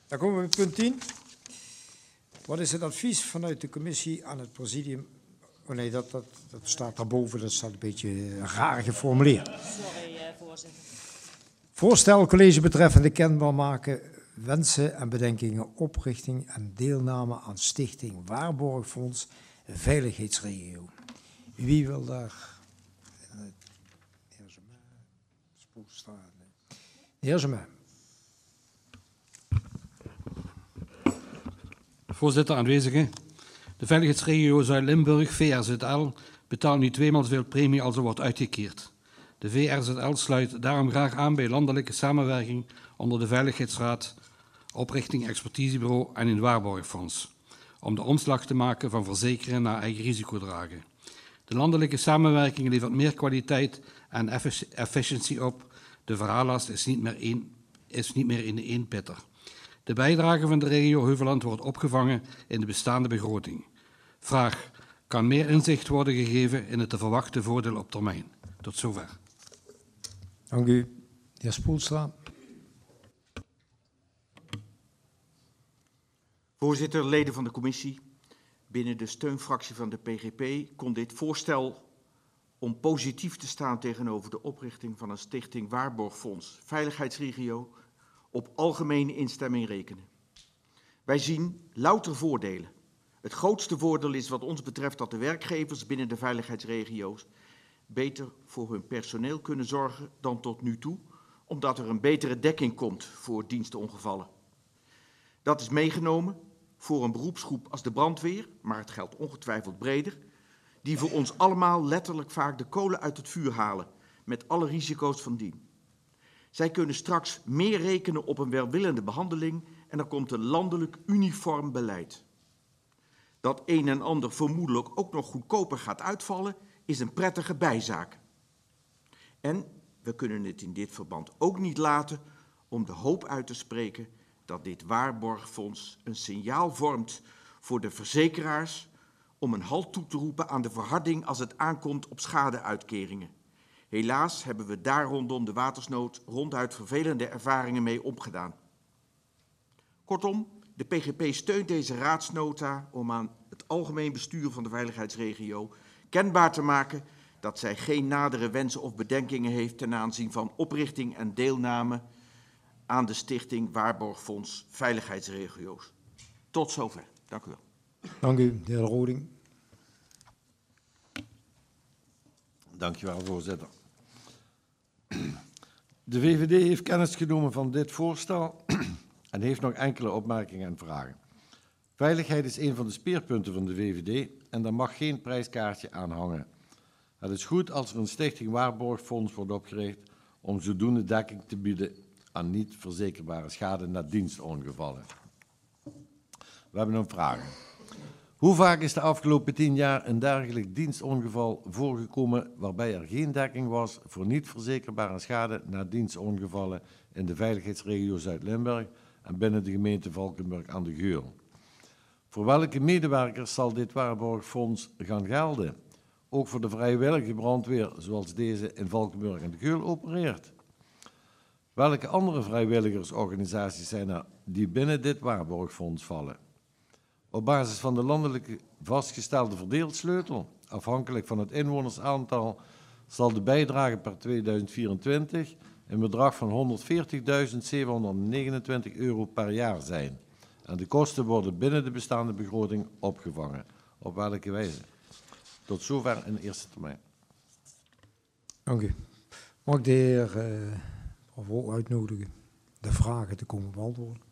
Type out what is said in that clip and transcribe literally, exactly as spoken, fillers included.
Dan komen we bij punt tien. Wat is het advies vanuit de commissie aan het presidium? Oh nee, dat, dat, dat staat daarboven. Dat staat een beetje raar geformuleerd. Sorry, uh, voorzitter. Voorstel college betreffende kenbaar maken wensen en bedenkingen oprichting en deelname aan Stichting Waarborgfonds Veiligheidsregio. Wie wil daar? De heer Zema. Spoelstra. De heer Zema. Voorzitter, aanwezigen. De veiligheidsregio Zuid-Limburg, V R Z L, betaalt nu tweemaal zoveel premie als er wordt uitgekeerd. De V R Z L sluit daarom graag aan bij landelijke samenwerking onder de Veiligheidsraad, Oprichting Expertisebureau en een waarborgfonds, om de omslag te maken van verzekeren naar eigen risico dragen. De landelijke samenwerking levert meer kwaliteit en efficiëntie op. De verhaallast is niet meer, één, is niet meer in de eenpitter. De bijdrage van de regio Heuvelland wordt opgevangen in de bestaande begroting. Vraag: kan meer inzicht worden gegeven in het te verwachten voordeel op termijn? Tot zover. Dank u. De heer Spoelstra. Voorzitter, leden van de commissie. Binnen de steunfractie van de P G P kon dit voorstel om positief te staan tegenover de oprichting van een stichting Waarborgfonds Veiligheidsregio op algemene instemming rekenen. Wij zien louter voordelen. Het grootste voordeel is wat ons betreft dat de werkgevers binnen de veiligheidsregio's beter voor hun personeel kunnen zorgen dan tot nu toe, omdat er een betere dekking komt voor dienstongevallen. Dat is meegenomen voor een beroepsgroep als de brandweer, maar het geldt ongetwijfeld breder, die voor ons allemaal letterlijk vaak de kolen uit het vuur halen, met alle risico's van dien. Zij kunnen straks meer rekenen op een welwillende behandeling en er komt een landelijk uniform beleid. Dat een en ander vermoedelijk ook nog goedkoper gaat uitvallen, is een prettige bijzaak. En we kunnen het in dit verband ook niet laten om de hoop uit te spreken dat dit waarborgfonds een signaal vormt voor de verzekeraars om een halt toe te roepen aan de verharding als het aankomt op schadeuitkeringen. Helaas hebben we daar rondom de watersnood ronduit vervelende ervaringen mee opgedaan. Kortom, de P G P steunt deze raadsnota om aan het algemeen bestuur van de veiligheidsregio kenbaar te maken dat zij geen nadere wensen of bedenkingen heeft ten aanzien van oprichting en deelname aan de Stichting Waarborgfonds Veiligheidsregio's. Tot zover. Dank u wel. Dank u, de heer Roding. Dank je wel, voorzitter. De V V D heeft kennis genomen van dit voorstel en heeft nog enkele opmerkingen en vragen. Veiligheid is een van de speerpunten van de V V D en daar mag geen prijskaartje aan hangen. Het is goed als er een stichting waarborgfonds wordt opgericht om zodoende dekking te bieden aan niet verzekerbare schade na dienstongevallen. We hebben een vraag. Hoe vaak is de afgelopen tien jaar een dergelijk dienstongeval voorgekomen waarbij er geen dekking was voor niet verzekerbare schade na dienstongevallen in de veiligheidsregio Zuid-Limburg en binnen de gemeente Valkenburg aan de Geul? Voor welke medewerkers zal dit waarborgfonds gaan gelden? Ook voor de vrijwillige brandweer zoals deze in Valkenburg en de Geul opereert? Welke andere vrijwilligersorganisaties zijn er die binnen dit waarborgfonds vallen? Op basis van de landelijke vastgestelde verdeelsleutel, afhankelijk van het inwonersaantal, zal de bijdrage per tweeduizend vierentwintig een bedrag van honderdveertigduizend zevenhonderdnegenentwintig euro per jaar zijn. En de kosten worden binnen de bestaande begroting opgevangen. Op welke wijze? Tot zover in eerste termijn. Dank u. Mag ik de heer uh, uitnodigen de vragen te komen beantwoorden?